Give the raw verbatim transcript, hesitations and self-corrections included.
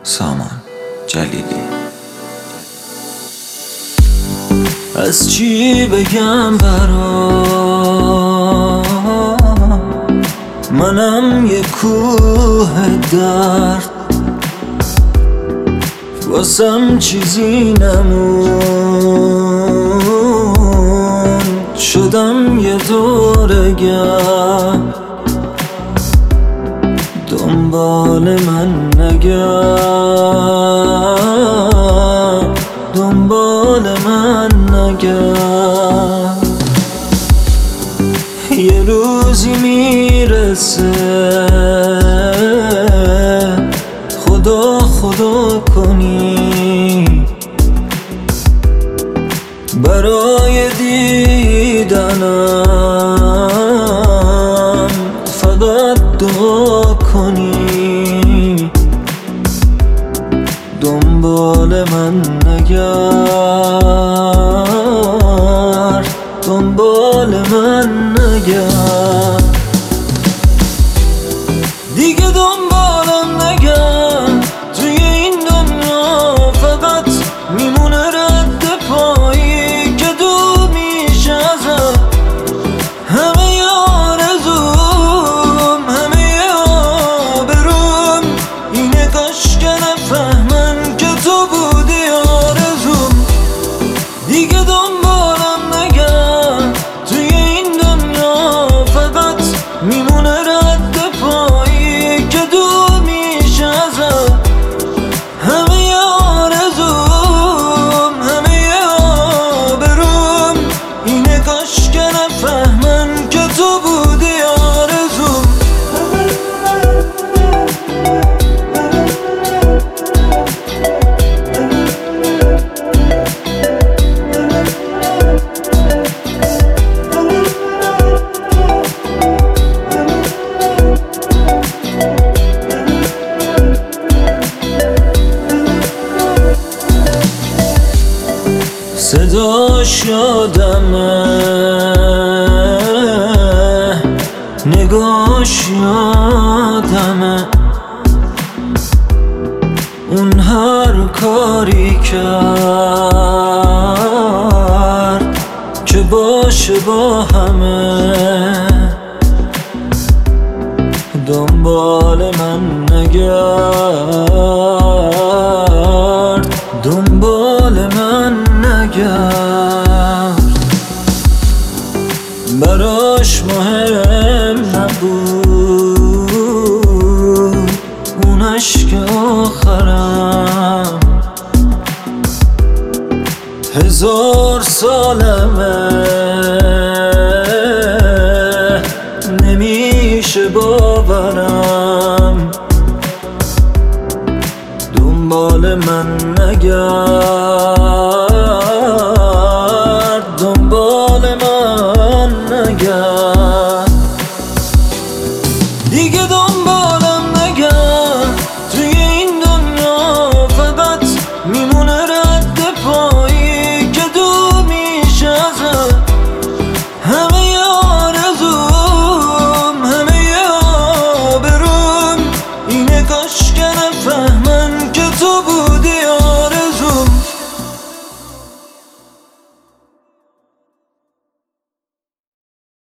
سامان جلیلی. از چی بگم برا منم یه کوه درد، واسم چیزی نمون، شدم یه دورگرد. دنبال من نگرد، دنبال من نگرد. یه روزی میرسه خدا خدا کنی، برای دیدنم فقط دعا کنی. دنبال من نگرد، دنبال من نگرد. دیگه دنبالم نگرد، توی این دنیا فقط میمونه رد پایی که دور میشه ازم. همه آرزوم، همه آبروم اینه کاش که نفهمن که تو بودی آرزوم. دیگه دنبالم نگرد، توی این دنیا فقط میمونه رد پایی که دور میشه ازم. همه آرزوم، همه آبروم اینه کاش که نفهمن که تو بودی آرزوم. صداش یادمه، نگاش یادمه، اون هر کاری کرد که باشه با همه. دنبال من نگرد، دنبال من نگرد. براش مهم نبود اون عشق آخرم. هزار سالمه نمیشه باورم. دنبال من نگرد،